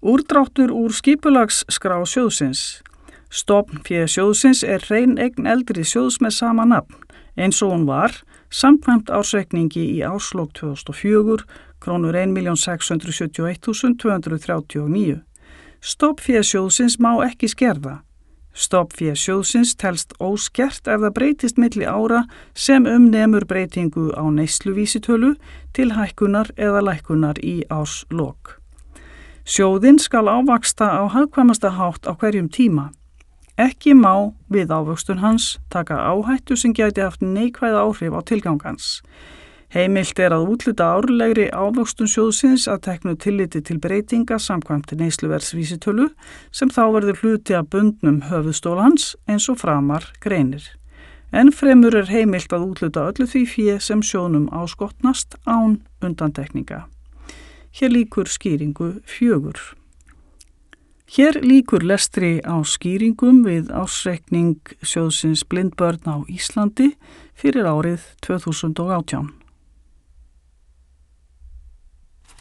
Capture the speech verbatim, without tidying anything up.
Úrdráttur úr skipulagsskrá sjóðsins. Stofnfé sjóðsins er hrein eign eldri sjóðs með sama nafn, eins og hún var, samkvæmt ársreikningi í árslok tvö þúsund og fjögur, krónur ein milljón sex hundruð sjötíu og eitt þúsund tvö hundruð þrjátíu og níu. Stofnfé sjóðsins má ekki skerða. Stofnfé sjóðsins telst óskert ef það breytist milli ára sem um nemur breytingu á neysluvísitölu til hækkunar eða lækkunar í árslok. Sjóðinn skal ávaxta á hagkvæmasta hátt á hverjum tíma. Ekki má við ávöxtun hans taka áhættu sem gæti haft neikvæð áhrif á tilgang hans. Heimilt er að útluta árlegri ávöxtun sjóðsins að teknu tilliti til breytinga samkvæmt neysluverðsvísitölu sem þá verður hluti af bundnum höfuðstól hans eins og framar greinir. Enn fremur er heimilt að útluta öllu því fé sem sjóðnum áskotnast án undantekninga. Hér lýkur skýringu fjögur. Hér lýkur lestri á skýringum við ársreikning sjóðsins blindbörn á Íslandi fyrir árið tvö þúsund og átján.